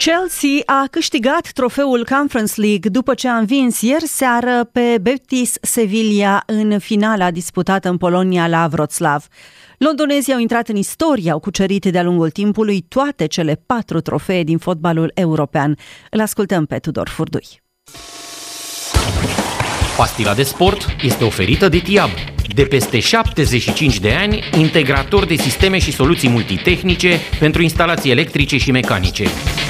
Chelsea a câștigat trofeul Conference League după ce a învins ieri seară pe Betis Sevilla în finala disputată în Polonia la Wroclaw. Londonezii au intrat în istorie, au cucerit de-a lungul timpului toate cele 4 trofee din fotbalul european. Îl ascultăm pe Tudor Furdui. Pastila de sport este oferită de TIAB. De peste 75 de ani, integrator de sisteme și soluții multitehnice pentru instalații electrice și mecanice.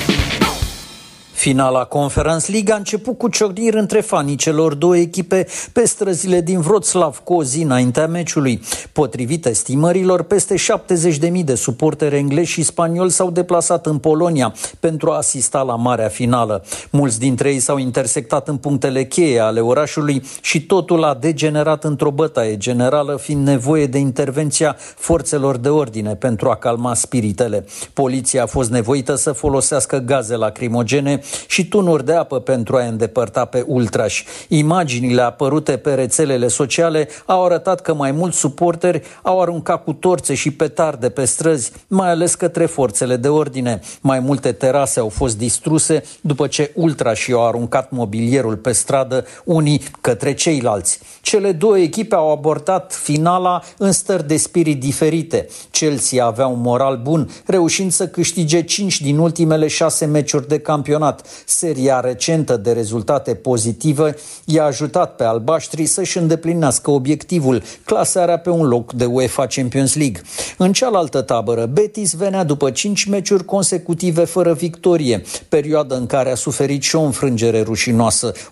Finala Conference League a început cu ciocniri între fanii celor două echipe pe străzile din Wroclaw cu o zi înaintea meciului. Potrivit estimărilor, peste 70.000 de suporteri englezi și spanioli s-au deplasat în Polonia pentru a asista la marea finală. Mulți dintre ei s-au intersectat în punctele cheie ale orașului și totul a degenerat într-o bătaie generală, fiind nevoie de intervenția forțelor de ordine pentru a calma spiritele. Poliția a fost nevoită să folosească gaze lacrimogene și tunuri de apă pentru a îndepărta pe ultrași. Imaginile apărute pe rețelele sociale au arătat că mai mulți suporteri au aruncat cu torțe și petarde pe străzi, mai ales către forțele de ordine. Mai multe terase au fost distruse după ce ultrașii au aruncat mobilierul pe stradă, unii către ceilalți. Cele două echipe au abordat finala în stări de spirit diferite. Chelsea avea un moral bun, reușind să câștige 5 din ultimele 6 meciuri de campionat. Seria recentă de rezultate pozitive i-a ajutat pe albaștri să-și îndeplinească obiectivul, clasarea pe un loc de UEFA Champions League. În cealaltă tabără, Betis venea după 5 meciuri consecutive fără victorie, perioadă în care a suferit și o înfrângere rușinoasă, 1-4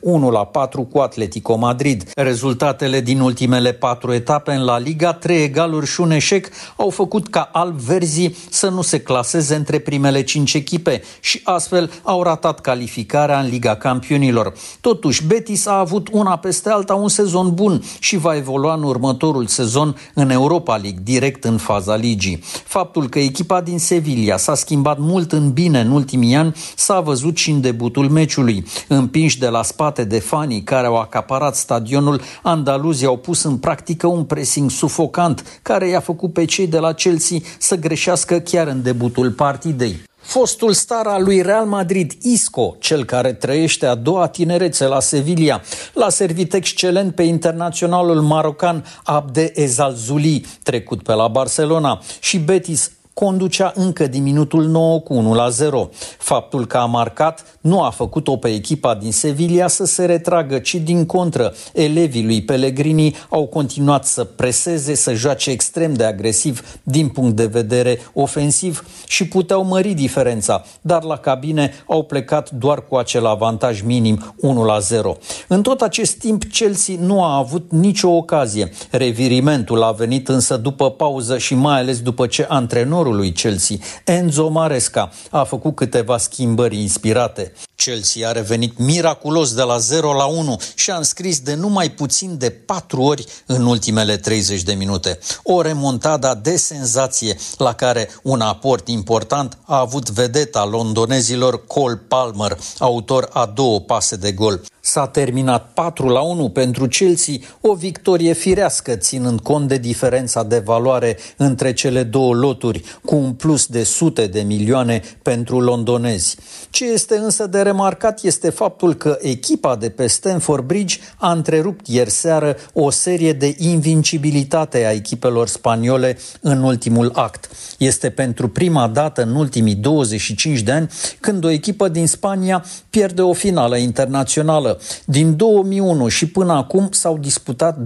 cu Atletico Madrid. Rezultatele din ultimele 4 etape în La Liga, 3 egaluri și un eșec, au făcut ca alb-verzii să nu se claseze între primele 5 echipe și astfel au ratat calificarea în Liga Campionilor. Totuși, Betis a avut una peste alta un sezon bun și va evolua în următorul sezon în Europa League, direct în faza ligii. Faptul că echipa din Sevilla s-a schimbat mult în bine în ultimii ani s-a văzut și în debutul meciului. Împinși de la spate de fanii care au acaparat stadionul, andaluzii au pus în practică un pressing sufocant care i-a făcut pe cei de la Chelsea să greșească chiar în debutul partidei. Fostul star al lui Real Madrid, Isco, cel care trăiește a doua tinerețe la Sevilla, l-a servit excelent pe internaționalul marocan Abde Ezzalzouli, trecut pe la Barcelona, și Betis conducea încă din minutul 9 cu 1-0. Faptul că a marcat nu a făcut-o pe echipa din Sevilla să se retragă, ci din contră, elevii lui Pellegrini au continuat să preseze, să joace extrem de agresiv din punct de vedere ofensiv și puteau mări diferența, dar la cabine au plecat doar cu acel avantaj minim 1-0. În tot acest timp, Chelsea nu a avut nicio ocazie. Revirimentul a venit însă după pauză și mai ales după ce antrenorul lui Chelsea, Enzo Maresca, a făcut câteva schimbări inspirate. Chelsea a revenit miraculos de la 0-1 și a înscris de numai puțin de 4 ori în ultimele 30 de minute. O remontada de senzație la care un aport important a avut vedeta londonezilor Cole Palmer, autor a 2 pase de gol. S-a terminat 4-1 pentru Chelsea, o victorie firească ținând cont de diferența de valoare între cele două loturi, cu un plus de sute de milioane pentru londonezi. Ce este însă de remarcat este faptul că echipa de pe Stamford Bridge a întrerupt ieri seară o serie de invincibilitate a echipelor spaniole în ultimul act. Este pentru prima dată în ultimii 25 de ani când o echipă din Spania pierde o finală internațională. Din 2001 și până acum s-au disputat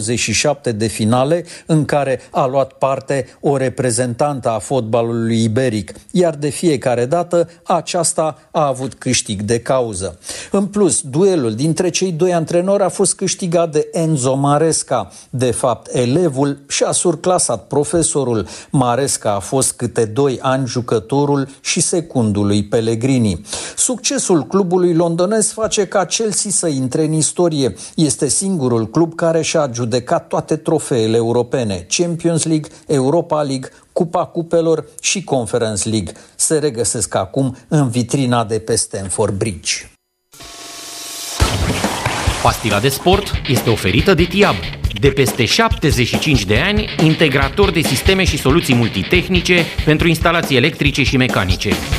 27 de finale în care a luat parte o reprezentantă a fotbalului iberic, iar de fiecare dată aceasta a avut câștig de cauză. În plus, duelul dintre cei doi antrenori a fost câștigat de Enzo Maresca. De fapt, elevul și-a surclasat profesorul. Maresca a fost câte 2 ani jucătorul și secundul lui Pellegrini. Succesul clubului londonez face ca Chelsea să intre în istorie. Este singurul club care și-a adjudecat toate trofeele europene, Champions League, Europa League, Cupa Cupelor și Conference League. Se regăsesc acum în vitrina de pe Stamford Bridge. Pastila de sport este oferită de TIAB. De peste 75 de ani, integrator de sisteme și soluții multitehnice pentru instalații electrice și mecanice.